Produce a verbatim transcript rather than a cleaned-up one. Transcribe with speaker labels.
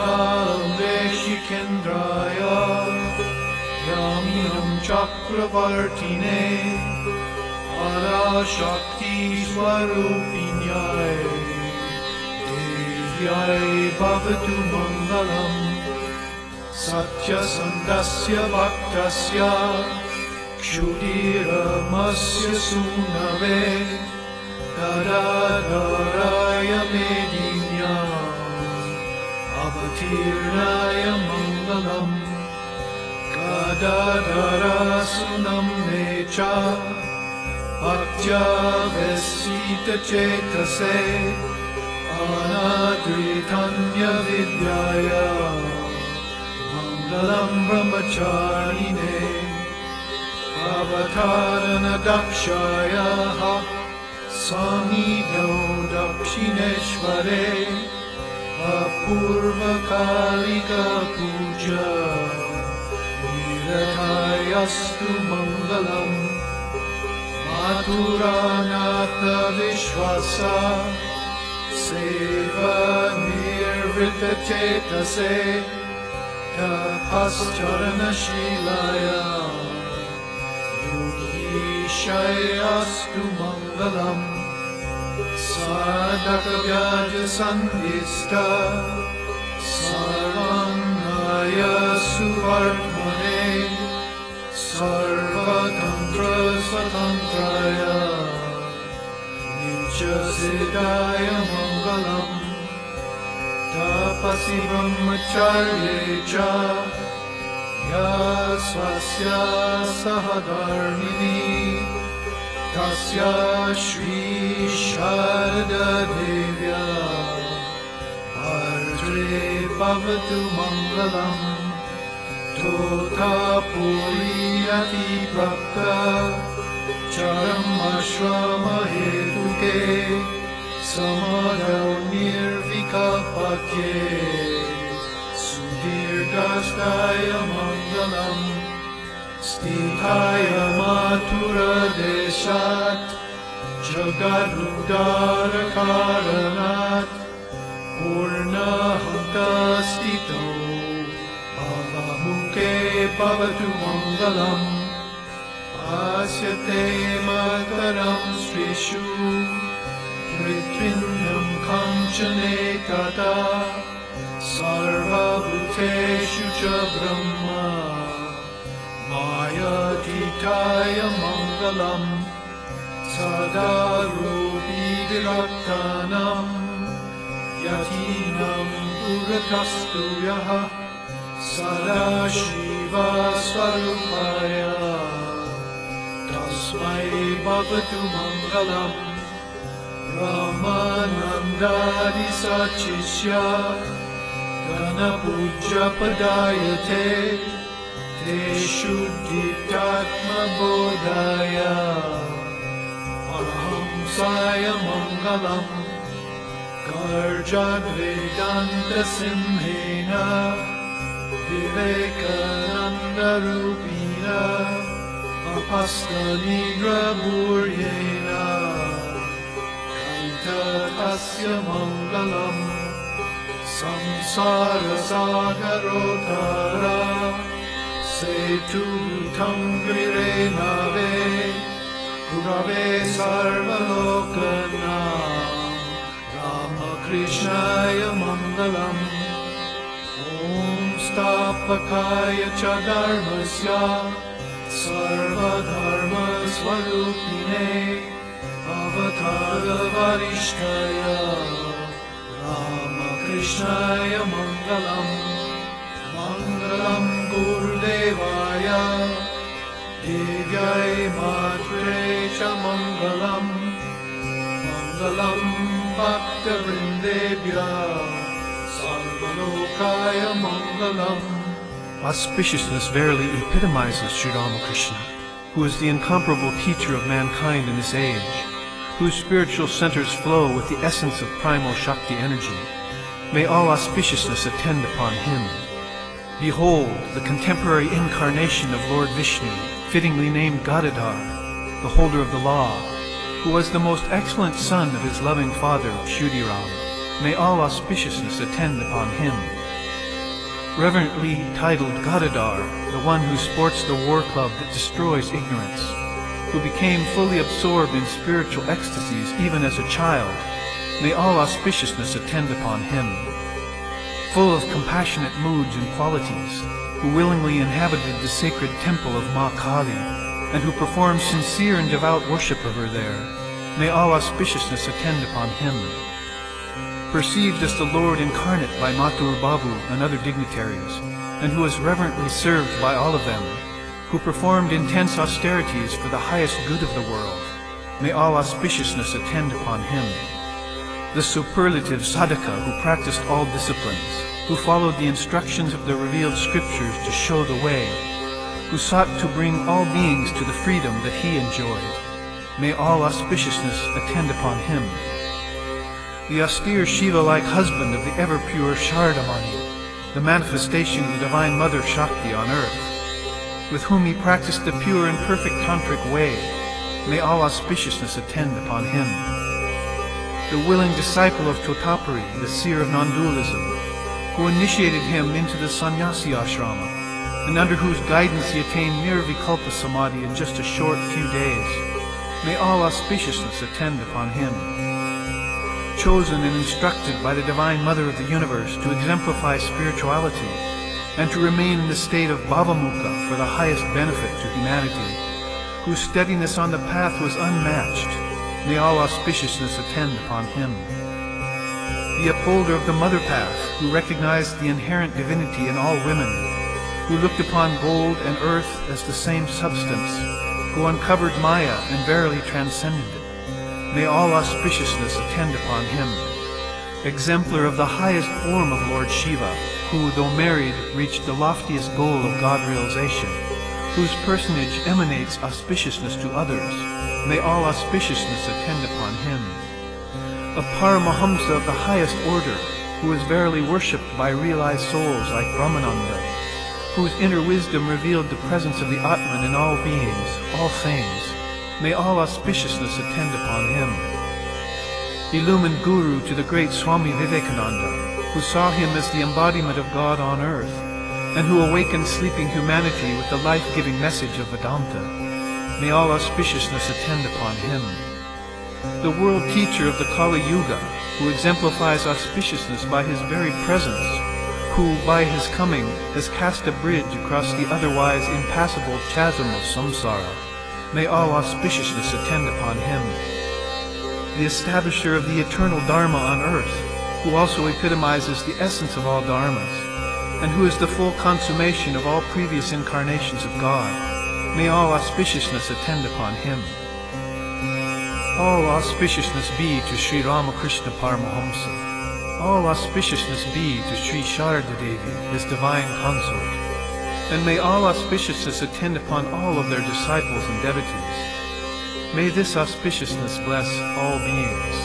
Speaker 1: Shikhendraya Yaminam Chakravartine Ara Shakti Swarupinyai Devyai Bhavatu Mangalam Satya Sandasya Bhaktasya Kshudiramasya Sunave Daradaraya Medinya Avatirnaya Mangalam Gadadara Sunam Necha Bhaktya Vesita Chetase Anadritanya Vidyaya Mangalam Brahmacharine Avatarana Dakshaya Samido Dakshineshvare Apurva Kalika Puja Niratayastu Mangalam Maturanatha Vishwasa Seva Nirvrita Chetase Tapascharana Shilaya Yogishayastu Mangalam Sadhaka Vyaja Sandhista Sarvannaya Suvartmane Sarvatantra Swatantraya Nitya Siddhaya Mangalam Tapasi Brahmacharye Cha Ya Swasya Sahadharmini Tasya Shri Sharada Devya Ardre Bhavatu Mangalam Tota Puriyati Prapta Charam Ashrama Hetuke Samadau Nirvikapakye Sudirgashtaya Mangalam Stithaya Mathura Deshat Jagadrudara Karanat Purnahanta Stito Bhavamuke Bhavatu Mangalam Asyate Mataram Srishu Prithvindam Kanchane Tata Sarva Bhuteshu Cha Brahma Maya Titaya Mangalam Sada Rupi Viraktanam Yatinam Uratastu Yaha Sada Shiva Swarupaya Tasmai Bhavatu Mangalam Ramanandadi Sachishya Ganapuja Padayate Te Shuddhitatma Bodhaya Parahamsaya Mangalam Garjad Vedanta Simhena Vivekananda Rupina Apastanidra Buryena Kanta Tasya Mangalam Samsara Sagarotara Setu Tamvire Nave Gurave Sarvalokanam Ramakrishnaya Mangalam Om Stapakaya Chadarmasya Sarvadharma Swarupine Avatara Varishtaya Ramakrishnaya Mangalam Mangalam Gurudevaya Devyai Matre Cha Mangalam Mangalam Bhakta Vrindebhya Sarvalokaya Mangalam. Auspiciousness verily epitomizes Sri Ramakrishna, who is the incomparable teacher of mankind in this age, whose spiritual centers flow with the essence of primal Shakti energy. May all auspiciousness attend upon him. Behold, the contemporary incarnation of Lord Vishnu, fittingly named Gadadhar, the holder of the law, who was the most excellent son of his loving father, Kshudiram. May all auspiciousness attend upon him. reverently titled Gadadhar, the one who sports the war club that destroys ignorance, who became fully absorbed in spiritual ecstasies even as a child, may all auspiciousness attend upon him. Full of compassionate moods and qualities, who willingly inhabited the sacred temple of Ma Kali, and who performed sincere and devout worship of her there, may all auspiciousness attend upon him. Perceived as the Lord incarnate by Mathur Babu and other dignitaries, and who was reverently served by all of them, who performed intense austerities for the highest good of the world, may all auspiciousness attend upon him. The superlative Sadhaka who practiced all disciplines, who followed the instructions of the revealed scriptures to show the way, who sought to bring all beings to the freedom that he enjoyed, may all auspiciousness attend upon him. The austere Shiva-like husband of the ever-pure Shardamani, the manifestation of the Divine Mother Shakti on earth, with whom he practiced the pure and perfect tantric way, may all auspiciousness attend upon him. The willing disciple of Totapari, the seer of non-dualism, who initiated him into the sannyasi ashrama, and under whose guidance he attained nirvikalpa samadhi in just a short few days, may all auspiciousness attend upon him. Chosen and instructed by the Divine Mother of the Universe to exemplify spirituality, and to remain in the state of bhavamukha for the highest benefit to humanity, whose steadiness on the path was unmatched, may all auspiciousness attend upon him. The upholder of the Mother Path, who recognized the inherent divinity in all women, who looked upon gold and earth as the same substance, who uncovered Maya and verily transcended it, may all auspiciousness attend upon him. Exemplar of the highest form of Lord Shiva, who, though married, reached the loftiest goal of God realization, whose personage emanates auspiciousness to others, may all auspiciousness attend upon him. A Paramahamsa of the highest order, who is verily worshipped by realized souls like Brahmananda, whose inner wisdom revealed the presence of the Atman in all beings, all things, may all auspiciousness attend upon him. Illumined Guru to the great Swami Vivekananda, who saw him as the embodiment of God on earth, and who awakened sleeping humanity with the life-giving message of Vedanta, may all auspiciousness attend upon him. The world teacher of the Kali Yuga, who exemplifies auspiciousness by his very presence, who, by his coming, has cast a bridge across the otherwise impassable chasm of samsara, may all auspiciousness attend upon him. The establisher of the eternal Dharma on earth, who also epitomizes the essence of all dharmas, and who is the full consummation of all previous incarnations of God, may all auspiciousness attend upon him. All auspiciousness be to Sri Ramakrishna Paramahamsa. All auspiciousness be to Sri Sharada Devi, his divine consort. And may all auspiciousness attend upon all of their disciples and devotees. May this auspiciousness bless all beings.